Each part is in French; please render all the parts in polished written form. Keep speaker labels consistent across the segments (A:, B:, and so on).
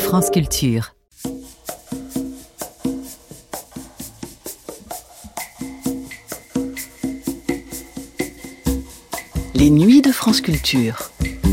A: France Culture.
B: Les nuits de France Culture.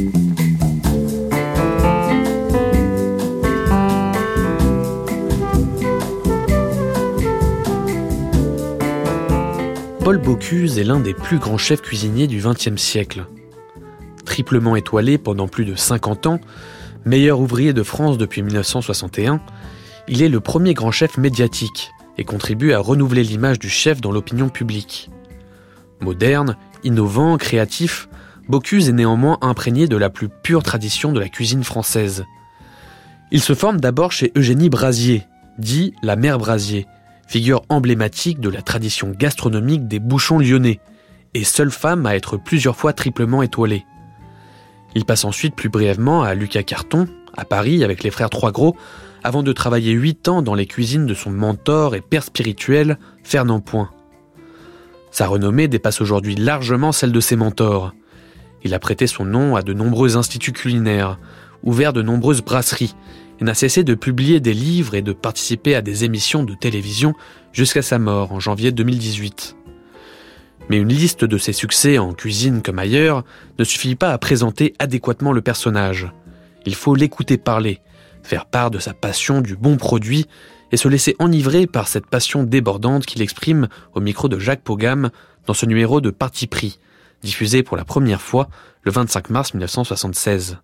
C: Paul Bocuse est l'un des plus grands chefs cuisiniers du XXe siècle. Triplement étoilé pendant plus de 50 ans, meilleur ouvrier de France depuis 1961, il est le premier grand chef médiatique et contribue à renouveler l'image du chef dans l'opinion publique. Moderne, innovant, créatif, Bocuse est néanmoins imprégné de la plus pure tradition de la cuisine française. Il se forme d'abord chez Eugénie Brazier, dit la mère Brazier, figure emblématique de la tradition gastronomique des bouchons lyonnais, et seule femme à être plusieurs fois triplement étoilée. Il passe ensuite plus brièvement à Lucas Carton, à Paris avec les frères Trois Gros, avant de travailler 8 ans dans les cuisines de son mentor et père spirituel, Fernand Point. Sa renommée dépasse aujourd'hui largement celle de ses mentors. Il a prêté son nom à de nombreux instituts culinaires, ouvert de nombreuses brasseries, et n'a cessé de publier des livres et de participer à des émissions de télévision jusqu'à sa mort en janvier 2018. Mais une liste de ses succès en cuisine comme ailleurs ne suffit pas à présenter adéquatement le personnage. Il faut l'écouter parler, faire part de sa passion du bon produit et se laisser enivrer par cette passion débordante qu'il exprime au micro de Jacques Pogam dans ce numéro de Parti pris, diffusé pour la première fois le 25 mars 1976.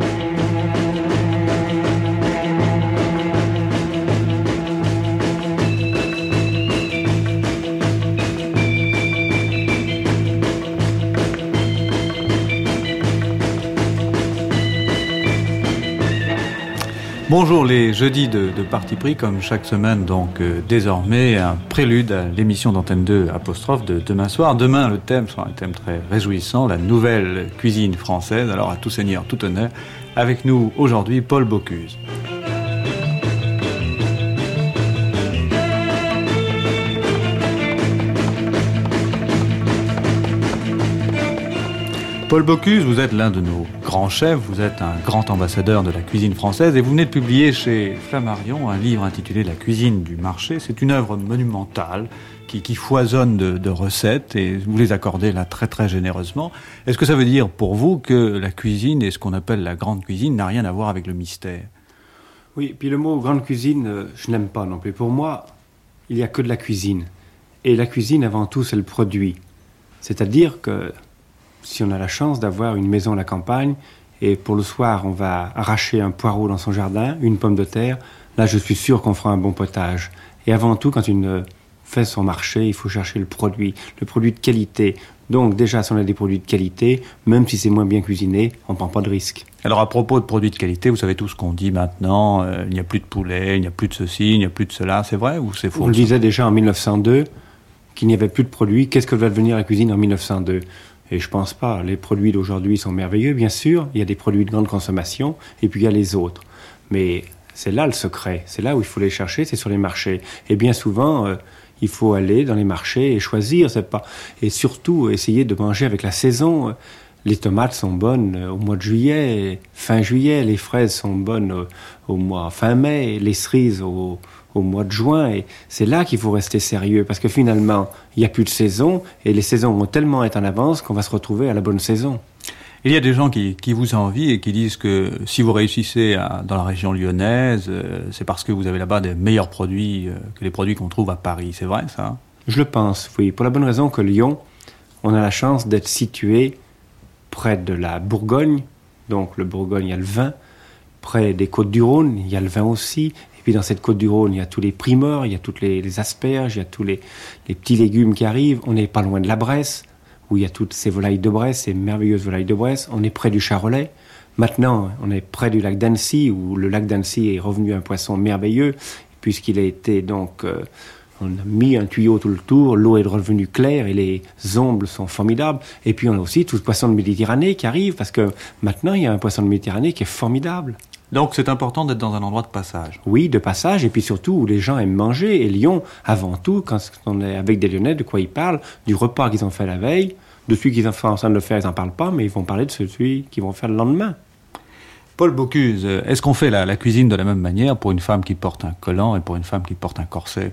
D: Bonjour, les jeudis de Parti pris, comme chaque semaine, donc désormais un prélude à l'émission d'Antenne 2 apostrophe de demain soir. Demain, le thème sera un thème très réjouissant, la nouvelle cuisine française. Alors à tout seigneur, tout honneur, avec nous aujourd'hui Paul Bocuse. Paul Bocuse, vous êtes l'un de nos grands chefs, vous êtes un grand ambassadeur de la cuisine française et vous venez de publier chez Flammarion un livre intitulé La cuisine du marché. C'est une œuvre monumentale qui foisonne de recettes et vous les accordez là très très généreusement. Est-ce que ça veut dire pour vous que la cuisine et ce qu'on appelle la grande cuisine n'a rien à voir avec le mystère ?
E: Oui, puis le mot grande cuisine, je n'aime pas non plus. Pour moi, il n'y a que de la cuisine. Et la cuisine, avant tout, c'est le produit. C'est-à-dire que si on a la chance d'avoir une maison à la campagne et pour le soir on va arracher un poireau dans son jardin, une pomme de terre, là je suis sûr qu'on fera un bon potage. Et avant tout, quand une fait son marché, il faut chercher le produit de qualité. Donc déjà, si on a des produits de qualité, même si c'est moins bien cuisiné, on ne prend pas de risque.
D: Alors à propos de produits de qualité, vous savez tout ce qu'on dit maintenant, il n'y a plus de poulet, il n'y a plus de ceci, il n'y a plus de cela, c'est vrai ou c'est faux ?
E: On le disait déjà en 1902 qu'il n'y avait plus de produits. Qu'est-ce que va devenir la cuisine en 1902 ? Et je pense pas. Les produits d'aujourd'hui sont merveilleux, bien sûr. Il y a des produits de grande consommation, et puis il y a les autres. Mais c'est là le secret. C'est là où il faut les chercher, c'est sur les marchés. Et bien souvent, il faut aller dans les marchés et choisir. Et surtout, essayer de manger avec la saison. Les tomates sont bonnes au mois de juillet, fin juillet. Les fraises sont bonnes au mois fin mai. Les cerises au mois de juin, et c'est là qu'il faut rester sérieux, parce que finalement, il n'y a plus de saison, et les saisons vont tellement être en avance qu'on va se retrouver à la bonne saison.
D: Il y a des gens qui vous envient et qui disent que si vous réussissez dans la région lyonnaise, c'est parce que vous avez là-bas des meilleurs produits que les produits qu'on trouve à Paris. C'est vrai, ça ?
E: Je le pense, oui, pour la bonne raison que Lyon, on a la chance d'être situé près de la Bourgogne, donc le Bourgogne, il y a le vin, près des Côtes-du-Rhône, il y a le vin aussi. Et puis dans cette Côte-du-Rhône, il y a tous les primeurs, il y a toutes les asperges, il y a tous les petits légumes qui arrivent. On n'est pas loin de la Bresse, où il y a toutes ces volailles de Bresse, ces merveilleuses volailles de Bresse. On est près du Charolais. Maintenant, on est près du lac d'Annecy, où le lac d'Annecy est revenu un poisson merveilleux, puisqu'il a été donc... on a mis un tuyau tout le tour, l'eau est revenue claire et les ombles sont formidables. Et puis on a aussi tout le poisson de Méditerranée qui arrive, parce que maintenant il y a un poisson de Méditerranée qui est formidable.
D: Donc c'est important d'être dans un endroit de passage.
E: Oui, de passage, et puis surtout où les gens aiment manger. Et Lyon, avant tout, quand on est avec des Lyonnais, de quoi ils parlent ? Du repas qu'ils ont fait la veille, de celui qu'ils sont en train de le faire, ils n'en parlent pas, mais ils vont parler de celui qu'ils vont faire le lendemain.
D: Paul Bocuse, est-ce qu'on fait la cuisine de la même manière pour une femme qui porte un collant et pour une femme qui porte un corset?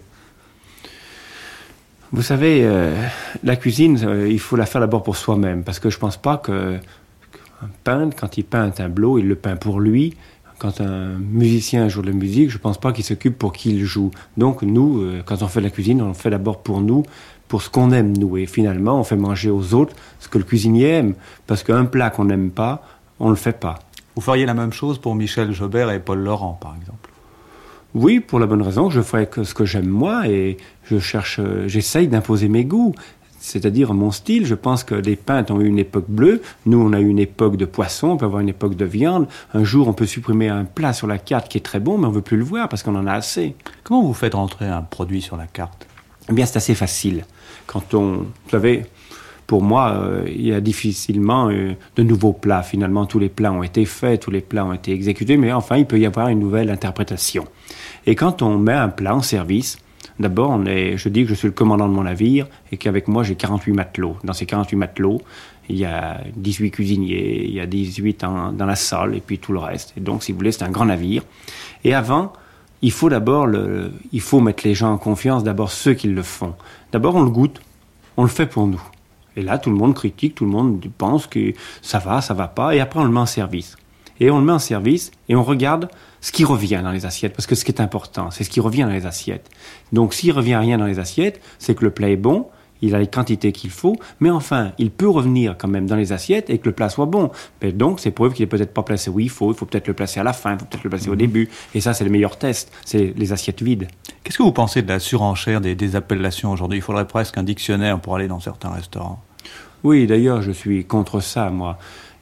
E: Vous savez, la cuisine, il faut la faire d'abord pour soi-même, parce que je ne pense pas qu'un peintre, quand il peint un tableau, il le peint pour lui. Quand un musicien joue de la musique, je ne pense pas qu'il s'occupe pour qui il joue. Donc nous, quand on fait de la cuisine, on le fait d'abord pour nous, pour ce qu'on aime nous. Et finalement, on fait manger aux autres ce que le cuisinier aime, parce qu'un plat qu'on n'aime pas, on ne le fait pas.
D: Vous feriez la même chose pour Michel Jobert et Paul Laurent, par exemple?
E: Oui, pour la bonne raison que je ferai ce que j'aime moi et j'essaye d'imposer mes goûts, c'est-à-dire mon style. Je pense que les peintres ont eu une époque bleue, nous on a eu une époque de poisson, on peut avoir une époque de viande. Un jour on peut supprimer un plat sur la carte qui est très bon, mais on ne veut plus le voir parce qu'on en a assez.
D: Comment vous faites rentrer un produit sur la carte?
E: Eh bien c'est assez facile. Vous savez, pour moi, il y a difficilement de nouveaux plats. Finalement, tous les plats ont été faits, tous les plats ont été exécutés, mais enfin, il peut y avoir une nouvelle interprétation. Et quand on met un plat en service, d'abord, je dis que je suis le commandant de mon navire et qu'avec moi, j'ai 48 matelots. Dans ces 48 matelots, il y a 18 cuisiniers, il y a 18 dans la salle et puis tout le reste. Et donc, si vous voulez, c'est un grand navire. Et avant, il faut mettre les gens en confiance, d'abord ceux qui le font. D'abord, on le goûte, on le fait pour nous. Et là, tout le monde critique, tout le monde pense que ça va pas, et après on le met en service. Et on le met en service, et on regarde ce qui revient dans les assiettes, parce que ce qui est important, c'est ce qui revient dans les assiettes. Donc s'il revient rien dans les assiettes, c'est que le plat est bon, il a les quantités qu'il faut, mais enfin, il peut revenir quand même dans les assiettes et que le plat soit bon. Mais donc, c'est preuve qu'il est peut-être pas placé où il faut peut-être le placer à la fin, il faut peut-être le placer au début. Et ça, c'est le meilleur test, c'est les assiettes vides.
D: Qu'est-ce que vous pensez de la surenchère des appellations aujourd'hui? Il faudrait presque un dictionnaire pour aller dans certains restaurants.
E: Oui, d'ailleurs, je suis contre ça, moi.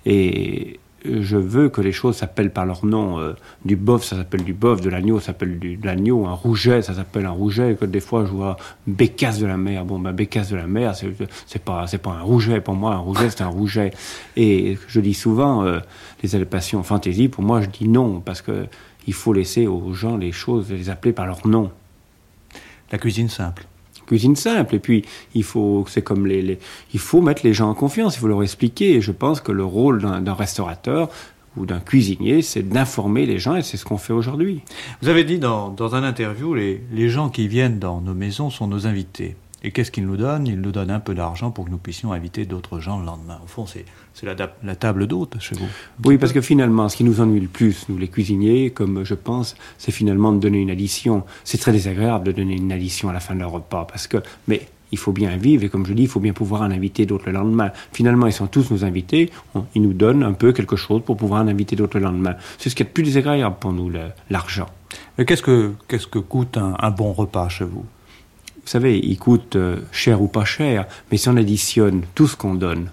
E: Et je veux que les choses s'appellent par leur nom. Du bœuf, ça s'appelle du bœuf. De l'agneau, ça s'appelle de l'agneau. Un rouget, ça s'appelle un rouget. Que des fois, je vois bécasse de la mer. Bon, bécasse de la mer, c'est pas un rouget. Pour moi, un rouget, c'est un rouget. Et je dis souvent, les appellations fantaisie, pour moi, je dis non. Parce que il faut laisser aux gens les choses, les appeler par leur nom.
D: La cuisine simple.
E: Cuisine simple, et puis il faut mettre les gens en confiance, il faut leur expliquer, et je pense que le rôle d'un restaurateur ou d'un cuisinier, c'est d'informer les gens, et c'est ce qu'on fait aujourd'hui.
D: Vous avez dit dans un interview, les gens qui viennent dans nos maisons sont nos invités. Et qu'est-ce qu'ils nous donnent? Ils nous donnent un peu d'argent pour que nous puissions inviter d'autres gens le lendemain. Au fond, c'est la table d'hôte chez vous.
E: Oui, parce que finalement, ce qui nous ennuie le plus, nous les cuisiniers, comme je pense, c'est finalement de donner une addition. C'est très désagréable de donner une addition à la fin de leur repas, mais il faut bien vivre, et comme je dis, il faut bien pouvoir en inviter d'autres le lendemain. Finalement, ils sont tous nos invités, ils nous donnent un peu quelque chose pour pouvoir en inviter d'autres le lendemain. C'est ce qui est le plus désagréable pour nous, l'argent.
D: Mais qu'est-ce que coûte un bon repas chez vous?
E: Vous savez, il coûte cher ou pas cher, mais si on additionne tout ce qu'on donne,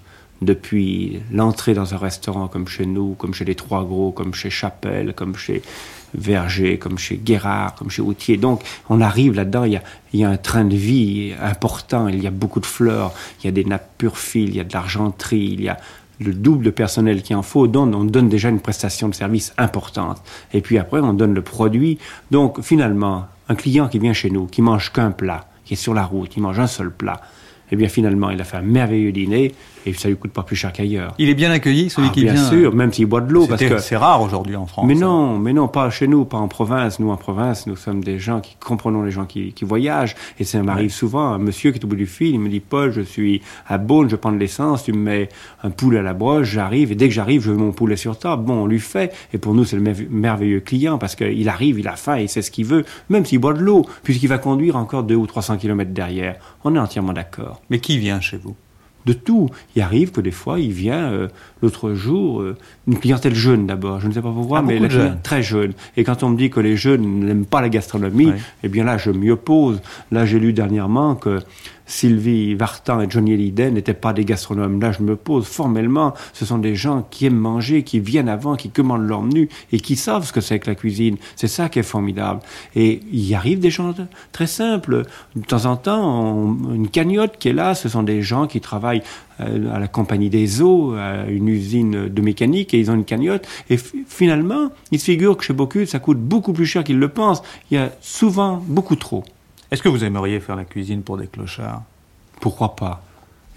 E: depuis l'entrée dans un restaurant comme chez nous, comme chez les Trois Gros, comme chez Chapelle, comme chez Verger, comme chez Guérard, comme chez Outier. Donc, on arrive là-dedans, il y a un train de vie important, il y a beaucoup de fleurs, il y a des nappes pure fil, il y a de l'argenterie, il y a le double de personnel qu'il en faut. Donc, on donne déjà une prestation de service importante. Et puis après, on donne le produit. Donc, finalement, un client qui vient chez nous, qui mange qu'un plat, qui est sur la route, il mange un seul plat, eh bien finalement, il a fait un merveilleux dîner et ça lui coûte pas plus cher qu'ailleurs.
D: Il est bien accueilli, celui qui vient.
E: Bien sûr, même s'il boit de l'eau.
D: C'est rare aujourd'hui en France.
E: Mais non, pas chez nous, pas en province. Nous, en province, nous sommes des gens qui comprenons les gens qui voyagent. Et ça m'arrive souvent, un monsieur qui est au bout du fil, il me dit, Paul, je suis à Beaune, je prends de l'essence, tu me mets un poulet à la broche, j'arrive, et dès que j'arrive, je veux mon poulet sur table. Bon, on lui fait. Et pour nous, c'est le merveilleux client parce qu'il arrive, il a faim, il sait ce qu'il veut, même s'il boit de l'eau, puisqu'il va conduire encore 200 ou 300 kilomètres derrière. On est entièrement d'accord.
D: Mais qui vient chez vous?
E: De tout. Il arrive que des fois, il vient, l'autre jour, une clientèle jeune d'abord, je ne sais pas pourquoi, mais très jeune. Et quand on me dit que les jeunes n'aiment pas la gastronomie, eh bien là, je m'y oppose. Là, j'ai lu dernièrement que Sylvie Vartan et Johnny Hallyday n'étaient pas des gastronomes. Là, je me pose formellement. Ce sont des gens qui aiment manger, qui viennent avant, qui commandent leur menu et qui savent ce que c'est que la cuisine. C'est ça qui est formidable. Et il y arrive des gens très simples. De temps en temps, une cagnotte qui est là, ce sont des gens qui travaillent à la compagnie des eaux, à une usine de mécanique, et ils ont une cagnotte. Et finalement, il se figure que chez Bocuse, ça coûte beaucoup plus cher qu'ils le pensent. Il y a souvent beaucoup trop.
D: Est-ce que vous aimeriez faire la cuisine pour des clochards?
E: Pourquoi pas?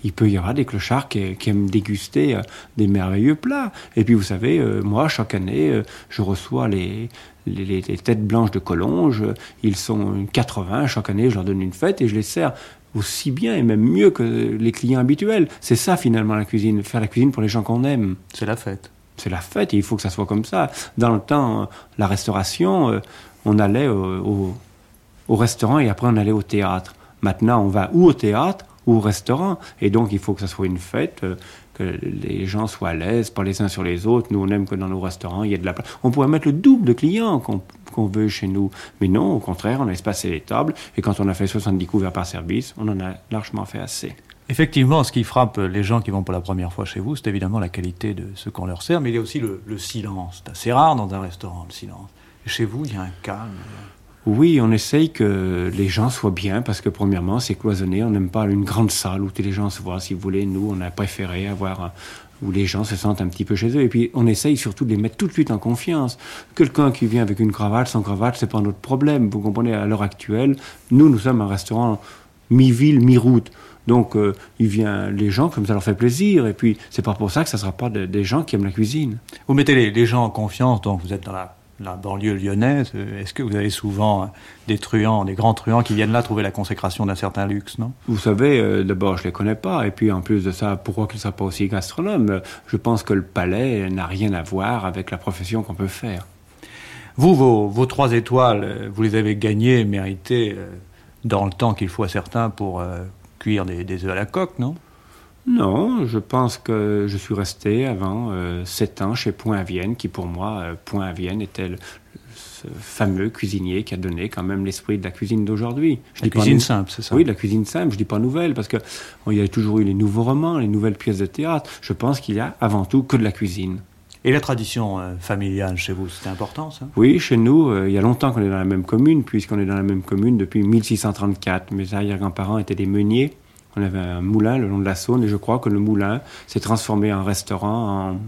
E: il peut y avoir des clochards qui aiment déguster des merveilleux plats. Et puis vous savez, moi, chaque année, je reçois les têtes blanches de Collonges. Ils sont 80, chaque année, je leur donne une fête et je les sers aussi bien et même mieux que les clients habituels. C'est ça, finalement, la cuisine. Faire la cuisine pour les gens qu'on aime.
D: C'est la fête.
E: C'est la fête et il faut que ça soit comme ça. Dans le temps, la restauration, on allait au restaurant et après on allait au théâtre. Maintenant, on va ou au théâtre ou au restaurant. Et donc, il faut que ça soit une fête, que les gens soient à l'aise, pas les uns sur les autres. Nous, on aime que dans nos restaurants, il y ait de la place. On pourrait mettre le double de clients qu'on veut chez nous. Mais non, au contraire, on a espacé les tables. Et quand on a fait 70 couverts par service, on en a largement fait assez.
D: Effectivement, ce qui frappe les gens qui vont pour la première fois chez vous, c'est évidemment la qualité de ce qu'on leur sert, mais il y a aussi le silence. C'est assez rare dans un restaurant, le silence. Et chez vous, il y a un calme.
E: Oui, on essaye que les gens soient bien, parce que premièrement, c'est cloisonné. On n'aime pas une grande salle où tous les gens se voient. Si vous voulez, nous, on a préféré avoir où les gens se sentent un petit peu chez eux. Et puis, on essaye surtout de les mettre tout de suite en confiance. Quelqu'un qui vient avec une cravate, sans cravate, c'est pas notre problème. Vous comprenez, à l'heure actuelle, nous sommes un restaurant mi-ville, mi-route. Donc, les gens, comme ça leur fait plaisir. Et puis, c'est pas pour ça que ça sera pas des gens qui aiment la cuisine.
D: Vous mettez les gens en confiance, donc vous êtes dans la banlieue lyonnaise. Est-ce que vous avez souvent des truands, des grands truands qui viennent là trouver la consécration d'un certain luxe, non?
E: Vous savez, d'abord, je les connais pas. Et puis, en plus de ça, pourquoi qu'ils ne soient pas aussi gastronomes? Je pense que le palais n'a rien à voir avec la profession qu'on peut faire.
D: Vous, vos 3 étoiles, vous les avez gagnées, méritées dans le temps qu'il faut à certains pour cuire des œufs à la coque, non?
E: Non, je pense que je suis resté avant 7 ans chez Point à Vienne, qui pour moi, Point à Vienne était ce fameux cuisinier qui a donné quand même l'esprit de la cuisine d'aujourd'hui.
D: La cuisine simple, c'est ça?
E: Oui, la cuisine simple, je dis pas nouvelle, parce qu'il y a toujours eu les nouveaux romans, les nouvelles pièces de théâtre. Je pense qu'il y a avant tout que de la cuisine.
D: Et la tradition familiale chez vous, c'était important, ça?
E: Oui, chez nous, il y a longtemps qu'on est dans la même commune, puisqu'on est dans la même commune depuis 1634. Mes arrière-grands-parents étaient des meuniers. On avait un moulin le long de la Saône et je crois que le moulin s'est transformé en restaurant en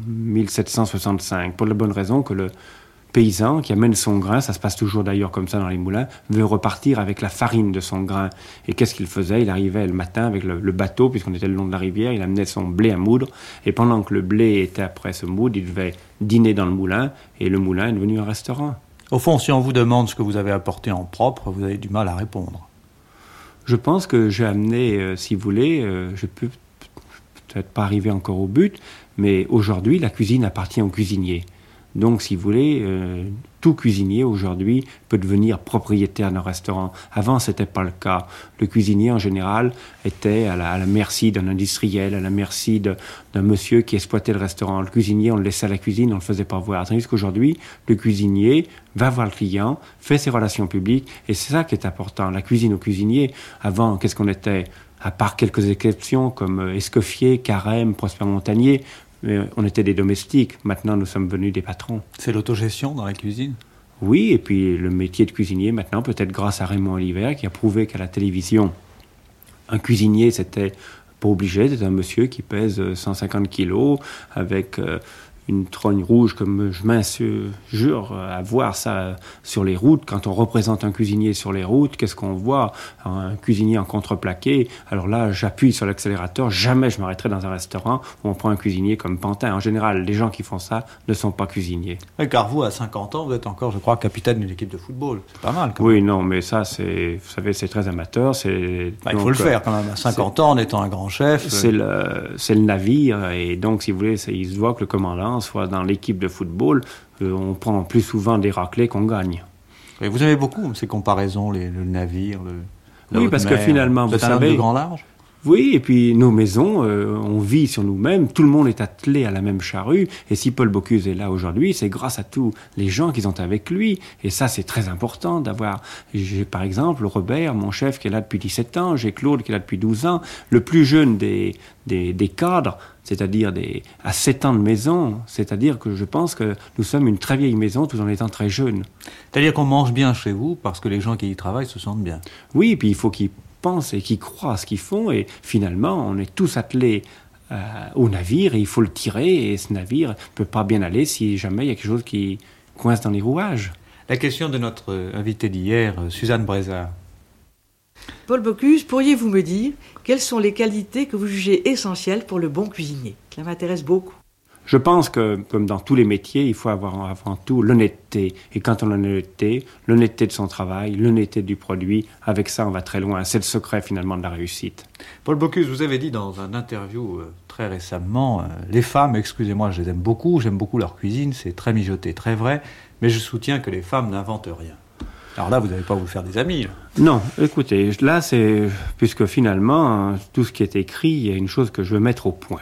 E: 1765. Pour la bonne raison que le paysan qui amène son grain, ça se passe toujours d'ailleurs comme ça dans les moulins, veut repartir avec la farine de son grain. Et qu'est-ce qu'il faisait? Il arrivait le matin avec le bateau, puisqu'on était le long de la rivière, il amenait son blé à moudre. Et pendant que le blé était après ce moudre, il devait dîner dans le moulin et le moulin est devenu un restaurant.
D: Au fond, si on vous demande ce que vous avez apporté en propre, vous avez du mal à répondre.
E: Je pense que j'ai amené, si vous voulez, je peux peut-être pas arriver encore au but, mais aujourd'hui, la cuisine appartient aux cuisiniers. Donc, si vous voulez, tout cuisinier aujourd'hui peut devenir propriétaire d'un restaurant. Avant, c'était pas le cas. Le cuisinier, en général, était à la merci d'un industriel, à la merci d'un monsieur qui exploitait le restaurant. Le cuisinier, on le laissait à la cuisine, on le faisait pas voir. Tandis qu'aujourd'hui, le cuisinier va voir le client, fait ses relations publiques, et c'est ça qui est important. La cuisine au cuisinier, avant, qu'est-ce qu'on était? À part quelques exceptions comme Escoffier, Carême, Prosper Montagnier, mais on était des domestiques. Maintenant, nous sommes venus des patrons.
D: C'est l'autogestion dans la cuisine?
E: Oui, et puis le métier de cuisinier, maintenant, peut-être grâce à Raymond Oliver, qui a prouvé qu'à la télévision, un cuisinier, c'était pas obligé, c'était un monsieur qui pèse 150 kilos, avec une trogne rouge, comme je m'insurge à voir ça sur les routes. Quand on représente un cuisinier sur les routes, qu'est-ce qu'on voit? Un cuisinier en contreplaqué. Alors là, j'appuie sur l'accélérateur. Jamais je m'arrêterai dans un restaurant où on prend un cuisinier comme pantin. En général, les gens qui font ça ne sont pas cuisiniers.
D: Oui, car vous, à 50 ans, vous êtes encore, je crois, capitaine d'une équipe de football. C'est pas mal, quand même.
E: Oui, non, mais ça, vous savez, c'est très amateur.
D: Il faut le faire, quand même. À 50 ans, en étant un grand chef.
E: C'est le navire. Et donc, si vous voulez, il se voit que le commandant soit dans l'équipe de football, on prend plus souvent des raclés qu'on gagne.
D: Et vous aimez beaucoup ces comparaisons, le navire, la
E: oui,
D: haute
E: parce
D: mer.
E: que finalement, vous savez...
D: de grand large?
E: Oui, et puis nos maisons, on vit sur nous-mêmes, tout le monde est attelé à la même charrue, et si Paul Bocuse est là aujourd'hui, c'est grâce à tous les gens qui sont avec lui, et ça c'est très important d'avoir, j'ai par exemple Robert, mon chef qui est là depuis 17 ans, j'ai Claude qui est là depuis 12 ans, le plus jeune des cadres, c'est-à-dire à 7 ans de maison, c'est-à-dire que je pense que nous sommes une très vieille maison tout en étant très jeunes.
D: C'est-à-dire qu'on mange bien chez vous parce que les gens qui y travaillent se sentent bien.
E: Oui, et puis il faut qu'ils pensent et qui croient à ce qu'ils font, et finalement on est tous attelés au navire et il faut le tirer, et ce navire ne peut pas bien aller si jamais il y a quelque chose qui coince dans les rouages.
D: La question de notre invitée d'hier, Suzanne Brezard.
A: Paul Bocuse, pourriez-vous me dire quelles sont les qualités que vous jugez essentielles pour le bon cuisinier? Ça m'intéresse beaucoup.
E: Je pense que, comme dans tous les métiers, il faut avoir avant tout l'honnêteté. Et quand on a l'honnêteté de son travail, l'honnêteté du produit, avec ça, on va très loin. C'est le secret, finalement, de la réussite.
D: Paul Bocuse, vous avez dit dans un interview très récemment, les femmes, excusez-moi, je les aime beaucoup, j'aime beaucoup leur cuisine, c'est très mijoté, très vrai, mais je soutiens que les femmes n'inventent rien. Alors là, vous n'allez pas vous faire des amis, là.
E: Non, écoutez, là, c'est... Puisque finalement, tout ce qui est écrit, il y a une chose que je veux mettre au point.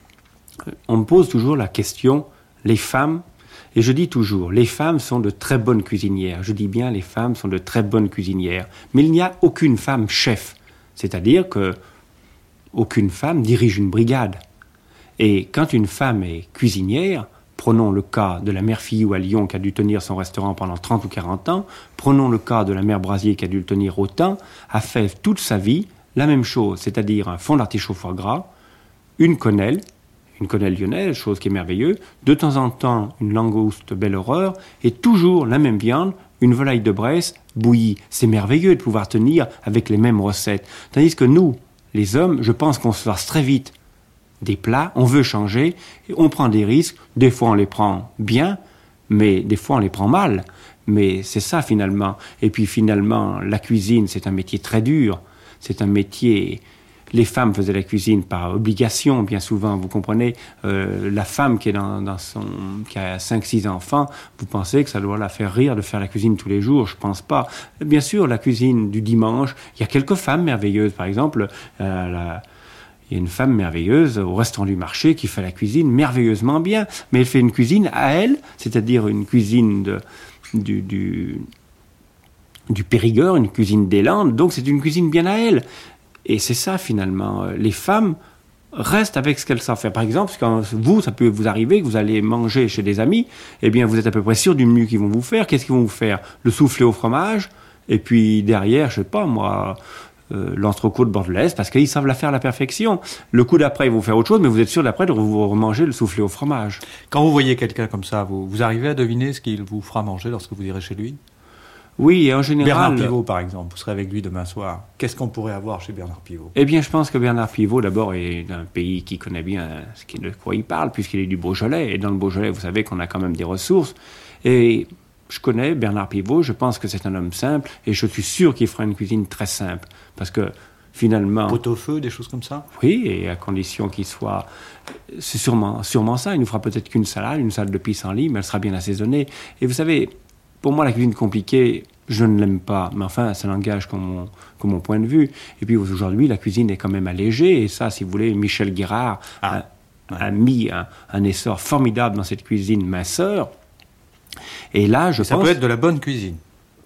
E: On me pose toujours la question, les femmes, et je dis toujours, les femmes sont de très bonnes cuisinières. Je dis bien, les femmes sont de très bonnes cuisinières. Mais il n'y a aucune femme chef. C'est-à-dire que aucune femme dirige une brigade. Et quand une femme est cuisinière, prenons le cas de la mère Fillou à Lyon qui a dû tenir son restaurant pendant 30 ou 40 ans, prenons le cas de la mère Brasier qui a dû le tenir autant, a fait toute sa vie la même chose, c'est-à-dire un fond d'artichaut foie gras, une quenelle lyonnaise, chose qui est merveilleuse, de temps en temps une langouste belle horreur, et toujours la même viande, une volaille de Bresse bouillie. C'est merveilleux de pouvoir tenir avec les mêmes recettes. Tandis que nous, les hommes, je pense qu'on se lasse très vite des plats, on veut changer, et on prend des risques, des fois on les prend bien, mais des fois on les prend mal. Mais c'est ça finalement. Et puis finalement, la cuisine, c'est un métier très dur, c'est un métier... Les femmes faisaient la cuisine par obligation, bien souvent, vous comprenez. La femme qui est qui a 5-6 enfants, vous pensez que ça doit la faire rire de faire la cuisine tous les jours? Je pense pas. Bien sûr, la cuisine du dimanche, il y a quelques femmes merveilleuses. Par exemple, il y a une femme merveilleuse au restaurant du marché qui fait la cuisine merveilleusement bien. Mais elle fait une cuisine à elle, c'est-à-dire une cuisine du Périgord, une cuisine des Landes. Donc c'est une cuisine bien à elle. Et c'est ça, finalement. Les femmes restent avec ce qu'elles savent faire. Par exemple, quand vous, ça peut vous arriver que vous allez manger chez des amis, eh bien, vous êtes à peu près sûr du menu qu'ils vont vous faire. Qu'est-ce qu'ils vont vous faire? Le soufflé au fromage, et puis derrière, je sais pas, moi, l'entrecôte bordelaise, parce qu'ils savent la faire à la perfection. Le coup d'après, ils vont faire autre chose, mais vous êtes sûr d'après de vous remanger le soufflé au fromage.
D: Quand vous voyez quelqu'un comme ça, vous arrivez à deviner ce qu'il vous fera manger lorsque vous irez chez lui?
E: Oui, et en général...
D: Bernard Pivot, par exemple, vous serez avec lui demain soir. Qu'est-ce qu'on pourrait avoir chez Bernard Pivot?
E: Eh bien, je pense que Bernard Pivot, d'abord, est d'un pays qui connaît bien de quoi il parle, puisqu'il est du Beaujolais. Et dans le Beaujolais, vous savez qu'on a quand même des ressources. Et je connais Bernard Pivot, je pense que c'est un homme simple, et je suis sûr qu'il fera une cuisine très simple. Parce que, finalement...
D: Pot-au-feu, des choses comme ça?
E: Oui, et à condition qu'il soit... C'est sûrement ça. Il nous fera peut-être qu'une salade de pissenlit, mais elle sera bien assaisonnée. Et vous savez... Pour moi, la cuisine compliquée, je ne l'aime pas. Mais enfin, ça n'engage que mon point de vue. Et puis aujourd'hui, la cuisine est quand même allégée. Et ça, si vous voulez, Michel Guérard a mis un essor formidable dans cette cuisine minceur. Et là,
D: ça peut être de la bonne cuisine.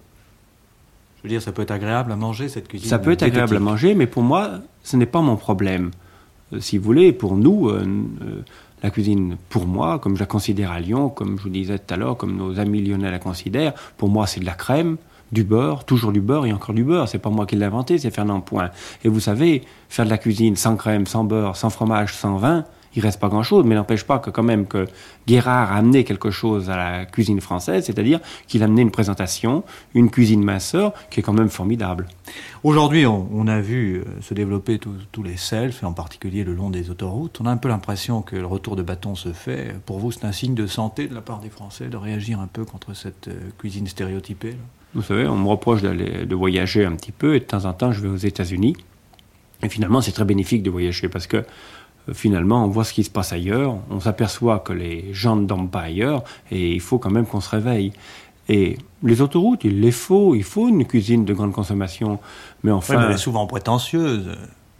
D: Je veux dire, ça peut être agréable à manger, cette cuisine.
E: Ça peut être agréable à manger, mais pour moi, ce n'est pas mon problème. Si vous voulez, pour nous... La cuisine, pour moi, comme je la considère à Lyon, comme je vous disais tout à l'heure, comme nos amis lyonnais la considèrent, pour moi, c'est de la crème, du beurre, toujours du beurre et encore du beurre. C'est pas moi qui l'ai inventé, c'est Fernand Point. Et vous savez, faire de la cuisine sans crème, sans beurre, sans fromage, sans vin, il reste pas grand-chose, mais n'empêche pas que quand même que Guérard a amené quelque chose à la cuisine française, c'est-à-dire qu'il a amené une présentation, une cuisine minceur, qui est quand même formidable.
D: Aujourd'hui, on a vu se développer tous les selfs, et en particulier le long des autoroutes. On a un peu l'impression que le retour de bâton se fait. Pour vous, c'est un signe de santé de la part des Français de réagir un peu contre cette cuisine stéréotypée, là?
E: Vous savez, on me reproche de voyager un petit peu, et de temps en temps, je vais aux États-Unis. Et finalement, c'est très bénéfique de voyager, parce que finalement, on voit ce qui se passe ailleurs, on s'aperçoit que les gens ne dorment pas ailleurs, et il faut quand même qu'on se réveille. Et les autoroutes, il faut une cuisine de grande consommation. Mais enfin...
D: Oui, mais elle est souvent prétentieuse.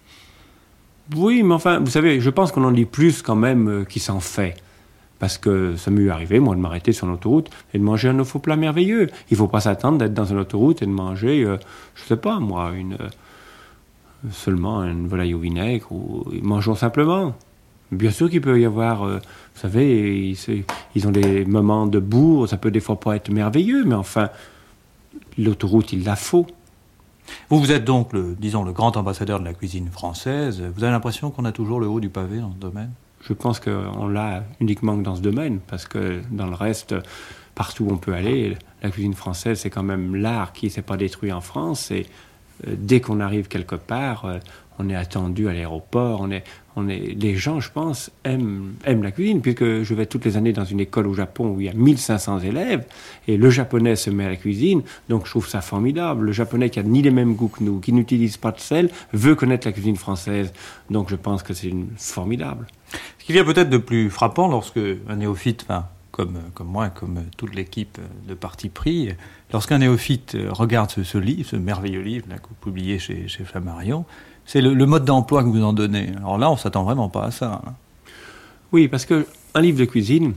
E: Oui, mais enfin, vous savez, je pense qu'on en dit plus quand même qui s'en fait. Parce que ça m'est arrivé, moi, de m'arrêter sur l'autoroute et de manger un faux plat merveilleux. Il ne faut pas s'attendre d'être dans une autoroute et de manger, je ne sais pas, moi, seulement une volaille au vinaigre, ou mangeons simplement. Bien sûr qu'il peut y avoir, vous savez, ils ont des moments de bourre, ça peut des fois pas être merveilleux, mais enfin, l'autoroute, il la faut.
D: Vous êtes donc, le grand ambassadeur de la cuisine française. Vous avez l'impression qu'on a toujours le haut du pavé dans ce domaine?
E: Je pense qu'on l'a uniquement dans ce domaine, parce que dans le reste, partout où on peut aller, la cuisine française, c'est quand même l'art qui ne s'est pas détruit en France, et dès qu'on arrive quelque part, on est attendu à l'aéroport, les gens, je pense, aiment la cuisine, puisque je vais toutes les années dans une école au Japon où il y a 1500 élèves, et le japonais se met à la cuisine, donc je trouve ça formidable. Le japonais qui a ni les mêmes goûts que nous, qui n'utilise pas de sel, veut connaître la cuisine française, donc je pense que c'est formidable.
D: Ce qu'il y a peut-être de plus frappant lorsque un néophyte, comme moi, comme toute l'équipe de Parti pris, lorsqu'un néophyte regarde ce livre, ce merveilleux livre là, que vous publiez chez Flammarion, c'est le mode d'emploi que vous en donnez. Alors là, on ne s'attend vraiment pas à ça. Hein.
E: Oui, parce qu'un livre de cuisine,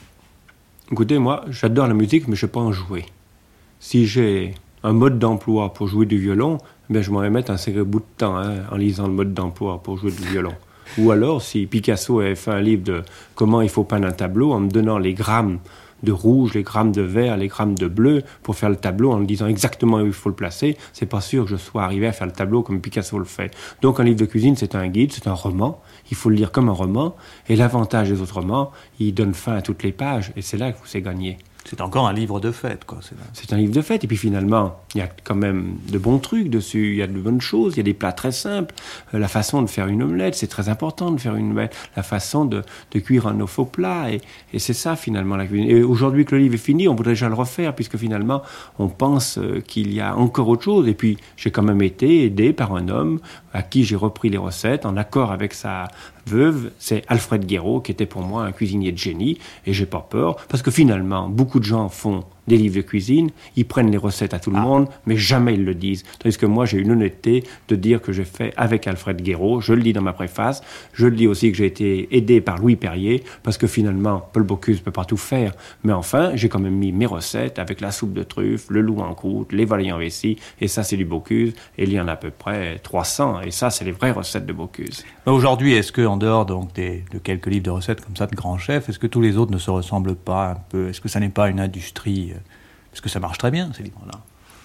E: écoutez, moi, j'adore la musique, mais je ne sais pas en jouer. Si j'ai un mode d'emploi pour jouer du violon, je m'en vais mettre un sacré bout de temps en lisant le mode d'emploi pour jouer du violon. Ou alors, si Picasso avait fait un livre de comment il faut peindre un tableau, en me donnant les grammes de rouge, les grammes de vert, les grammes de bleu, pour faire le tableau en me disant exactement où il faut le placer, c'est pas sûr que je sois arrivé à faire le tableau comme Picasso le fait. Donc un livre de cuisine, c'est un guide, c'est un roman, il faut le lire comme un roman, et l'avantage des autres romans, il donne fin à toutes les pages, et c'est là que vous c'est gagné.
D: C'est encore un livre de fête, quoi.
E: C'est un livre de fête, et puis finalement, il y a quand même de bons trucs dessus, il y a de bonnes choses, il y a des plats très simples. La façon de faire une omelette, c'est très important de faire une omelette. La façon de cuire un œuf au plat, et c'est ça finalement la cuisine. Et aujourd'hui que le livre est fini, on voudrait déjà le refaire, puisque finalement, on pense qu'il y a encore autre chose. Et puis, j'ai quand même été aidé par un homme à qui j'ai repris les recettes, en accord avec sa veuve, c'est Alfred Guéraud, qui était pour moi un cuisinier de génie, et j'ai pas peur, parce que finalement, beaucoup de gens font des livres de cuisine, ils prennent les recettes à tout le monde, mais jamais ils le disent. Tandis que moi, j'ai eu l'honnêteté de dire que j'ai fait avec Alfred Guéraud, je le dis dans ma préface, je le dis aussi que j'ai été aidé par Louis Perrier, parce que finalement, Paul Bocuse ne peut pas tout faire, mais enfin, j'ai quand même mis mes recettes avec la soupe de truffe, le loup en croûte, les volailles en vessie, et ça, c'est du Bocuse, et il y en a à peu près 300, et ça, c'est les vraies recettes de Bocuse.
D: Aujourd'hui, est-ce que, en dehors donc, de quelques livres de recettes comme ça, de grands chefs, est-ce que tous les autres ne se ressemblent pas un peu? Est-ce que ça n'est pas une industrie? Parce que ça marche très bien, ces livres-là.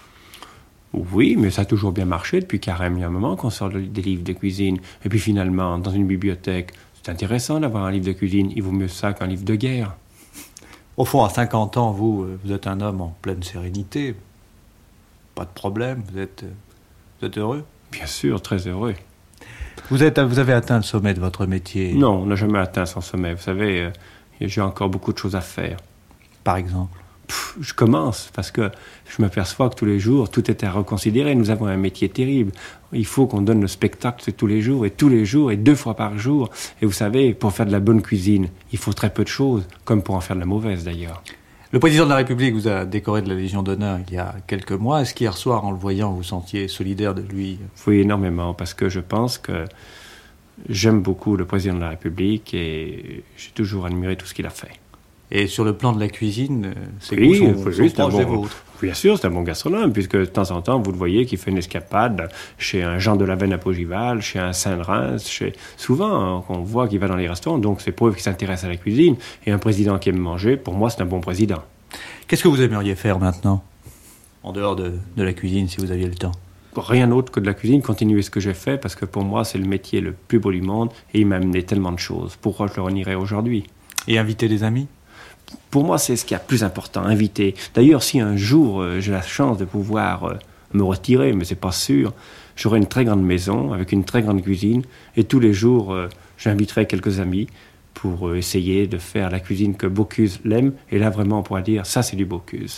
E: Oui, mais ça a toujours bien marché depuis Carême. Il y a un moment qu'on sort des livres de cuisine. Et puis finalement, dans une bibliothèque, c'est intéressant d'avoir un livre de cuisine. Il vaut mieux ça qu'un livre de guerre.
D: Au fond, à 50 ans, vous êtes un homme en pleine sérénité. Pas de problème, vous êtes heureux?
E: Bien sûr, très heureux.
D: Vous avez atteint le sommet de votre métier?
E: Non, on n'a jamais atteint son sommet. Vous savez, j'ai encore beaucoup de choses à faire.
D: Par exemple?
E: Je commence, parce que je m'aperçois que tous les jours, tout est à reconsidérer. Nous avons un métier terrible. Il faut qu'on donne le spectacle tous les jours, et 2 fois par jour. Et vous savez, pour faire de la bonne cuisine, il faut très peu de choses, comme pour en faire de la mauvaise d'ailleurs.
D: Le président de la République vous a décoré de la Légion d'honneur il y a quelques mois. Est-ce qu'hier soir, en le voyant, vous sentiez solidaire de lui?
E: Oui, énormément, parce que je pense que j'aime beaucoup le président de la République et j'ai toujours admiré tout ce qu'il a fait.
D: Et sur le plan de la cuisine, ses
E: goûts
D: sont proches des vôtres.
E: Bien sûr, c'est un bon gastronome, puisque de temps en temps, vous le voyez qui fait une escapade chez un Jean de la Veine à Poggival, chez un Saint de Reims, souvent, on voit qu'il va dans les restaurants, donc c'est preuve qu'il s'intéresse à la cuisine. Et un président qui aime manger, pour moi, c'est un bon président.
D: Qu'est-ce que vous aimeriez faire maintenant, en dehors de la cuisine, si vous aviez le temps?
E: Rien d'autre que de la cuisine, continuer ce que j'ai fait, parce que pour moi, c'est le métier le plus beau du monde, et il m'a amené tellement de choses. Pourquoi je le renierais aujourd'hui?
D: Et inviter des amis?
E: Pour moi, c'est ce qui est le plus important, inviter. D'ailleurs, si un jour j'ai la chance de pouvoir me retirer, mais c'est pas sûr, j'aurai une très grande maison avec une très grande cuisine, et tous les jours, j'inviterai quelques amis pour essayer de faire la cuisine que Bocuse l'aime, et là, vraiment, on pourra dire, ça, c'est du Bocuse.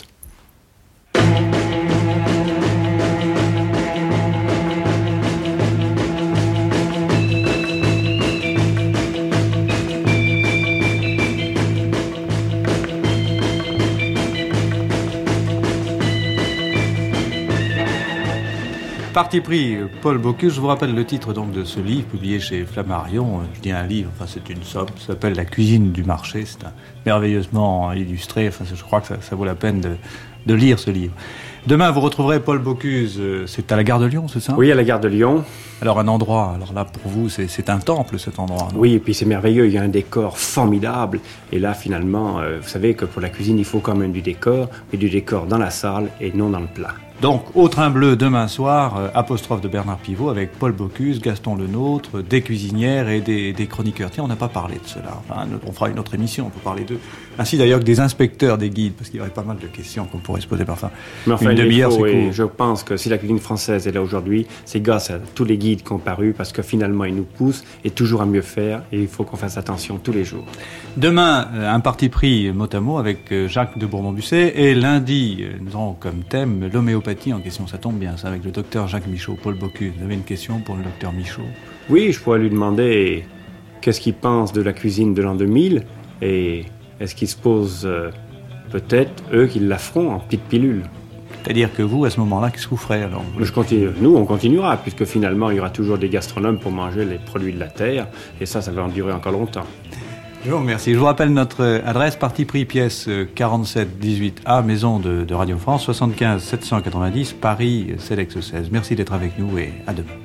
D: Parti pris, Paul Bocuse. Je vous rappelle le titre donc de ce livre publié chez Flammarion. Je dis un livre, enfin c'est une somme, ça s'appelle La cuisine du marché. C'est merveilleusement illustré. Enfin, je crois que ça vaut la peine de lire ce livre. Demain, vous retrouverez Paul Bocuse. C'est à la gare de Lyon, c'est ça?
E: Oui, à la gare de Lyon.
D: Alors un endroit, alors là pour vous, c'est un temple cet endroit, non?
E: Oui, et puis c'est merveilleux, il y a un décor formidable. Et là, finalement, vous savez que pour la cuisine, il faut quand même du décor, mais du décor dans la salle et non dans le plat.
D: Donc, au Train Bleu, demain soir, apostrophe de Bernard Pivot avec Paul Bocuse, Gaston Lenôtre, des cuisinières et des chroniqueurs. Tiens, on n'a pas parlé de cela. Enfin, on fera une autre émission, on peut parler d'eux. Ainsi d'ailleurs que des inspecteurs des guides, parce qu'il y aurait pas mal de questions qu'on pourrait se poser parfois.
E: Mais enfin,
D: une demi-heure, c'est court.
E: Je pense que si la cuisine française est là aujourd'hui, c'est grâce à tous les guides qui ont paru, parce que finalement, ils nous poussent et toujours à mieux faire, et il faut qu'on fasse attention tous les jours.
D: Demain, un parti pris mot à mot avec Jacques de Bourbon-Busset, et lundi, nous aurons comme thème l'homéopathie en question. Ça tombe bien, ça, avec le docteur Jacques Michaud. Paul Bocuse, vous avez une question pour le docteur Michaud?
E: Oui, je pourrais lui demander qu'est-ce qu'il pense de la cuisine de l'an 2000, et est-ce qu'il se pose peut-être, eux, qu'ils la feront en petites pilules.
D: C'est-à-dire que vous, à ce moment-là, qu'est-ce que vous ferez alors?
E: Je continue. Nous, on continuera, puisque finalement, il y aura toujours des gastronomes pour manger les produits de la terre, et ça va en durer encore longtemps.
D: Je vous remercie. Je vous rappelle notre adresse, parti pris, pièce 47 18A, maison de Radio France, 75 790, Paris, Cedex 16. Merci d'être avec nous et à demain.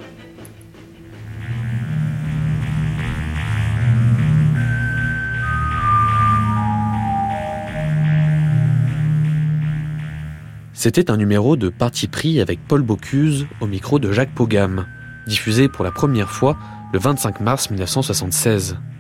C: C'était un numéro de Parti pris avec Paul Bocuse au micro de Jacques Pogam, diffusé pour la première fois le 25 mars 1976.